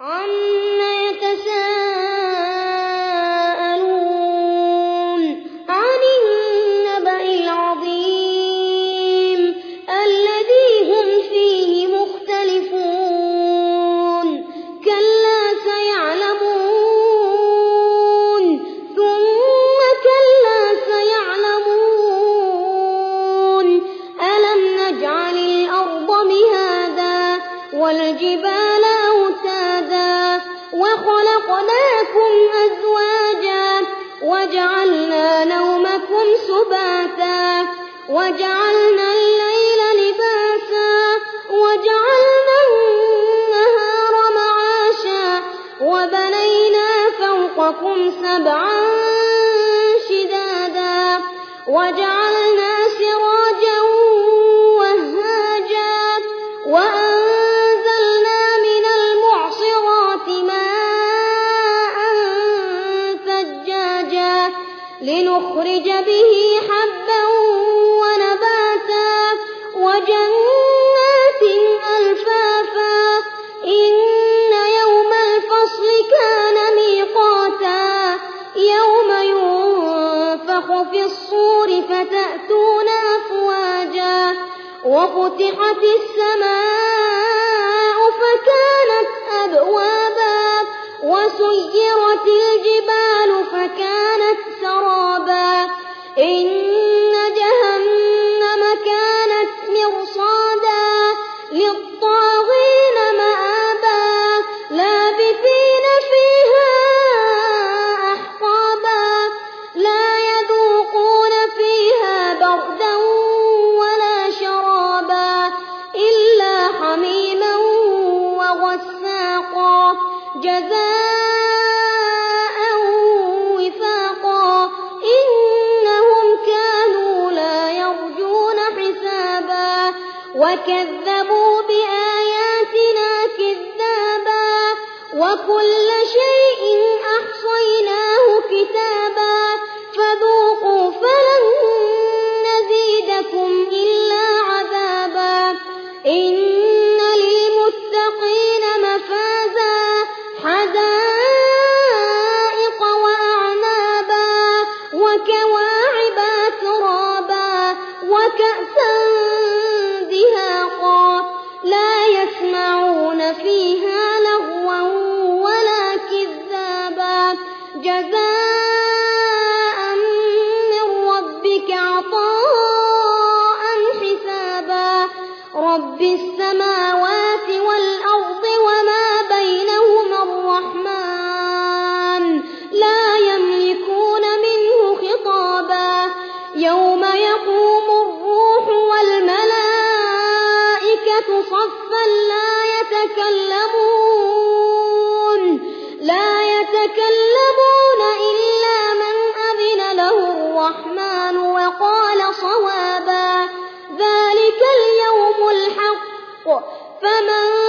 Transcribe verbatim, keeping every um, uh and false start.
عَمَّ يَتَسَاءَلُونَ عَنِ النَّبَإِ الْعَظِيمِ الَّذِي هُمْ فِيهِ مُخْتَلِفُونَ كَلَّا سَيَعْلَمُونَ ثُمَّ كَلَّا سَيَعْلَمُونَ أَلَمْ نَجْعَلِ الْأَرْضَ مِهَادًا وَالْجِبَالَ أَوْتَادًا وَخَلَقْنَاكُمْ أَزْوَاجًا وَجَعَلْنَا نَوْمَكُمْ سُبَاتًا وَجَعَلْنَا اللَّيْلَ لِبَاسًا وَجَعَلْنَا النَّهَارَ مَعَاشًا وَبَنَيْنَا فَوْقَكُمْ سَبْعًا شِدَادًا وَجَعَلْنَا سِرَاجًا وَهَّاجًا وَأَنزَلْنَا مِنَ الْمُعْصِرَاتِ مَاءً ثَجَّاجًا لِّنُخْرِجَ بِهِ حَبًّا وَنَبَاتًا وَجَنَّاتٍ أَلْفَافًا إِنَّ يَوْمَ الْفَصْلِ كَانَ مِيقَاتًا يَوْمَ يُنفَخُ فِي الصُّورِ فَتَأْتُونَ أَفْوَاجًا وَفُتِحَتِ السَّمَاءُ فَكَانَتْ أَبْوَابًا وَسُيِّرَتِ الْجِبَالُ فَكَانَتْ سَرَابًا إِنَّ جَهَنَّمَ كَانَتْ مِرْصَادًا لِّلطَّاغِينَ مَآبًا لَّابِثِينَ فِيهَا أَحْقَابًا لَّا يَذُوقُونَ فِيهَا بَرْدًا وَلَا شَرَابًا إِلَّا حَمِيمًا وَغَسَّاقًا جَزَاءً وِفَاقًا إِنَّهُمْ كَانُوا لَا يَرْجُونَ حِسَابًا وَكَذَّبُوا بِآيَاتِنَا كِذَّابًا وَكُلَّ شَيْءٍ أَحْصَيْنَاهُ كِتَابًا فَذُوقُوا فَلَن نَّزِيدَكُمْ إِلَّا عَذَابًا إِنَّ لِلْمُتَّقِينَ مَفَازًا حَدَائِقَ وَأَعْنَابًا وَكَوَاعِبَ أَتْرَابًا وَكَأْسًا دِهَاقًا لَّا يَسْمَعُونَ فِيهَا لَغْوًا وَلَا كِذَّابًا جَزَاءً مِّن رَّبِّكَ عَطَاءً حِسَابًا رَّبِّ السَّمَاوَاتِ وَالْأَرْضِ وَمَا بَيْنَهُمَا الرَّحْمَٰنُ لَا يَمْلِكُونَ مِنْهُ خِطَابًا يَوْمَ يَقُومُ الرُّوحُ وَالْمَلَائِكَةُ صَفًّا لَّا يَتَكَلَّمُونَ لَا يَتَكَلَّمُونَ إِلَّا مَنْ أَذِنَ لَهُ الرَّحْمَٰنُ وَقَالَ صَوَابًا ذَٰلِكَ الْيَوْمُ الْحَقُّ فَمَن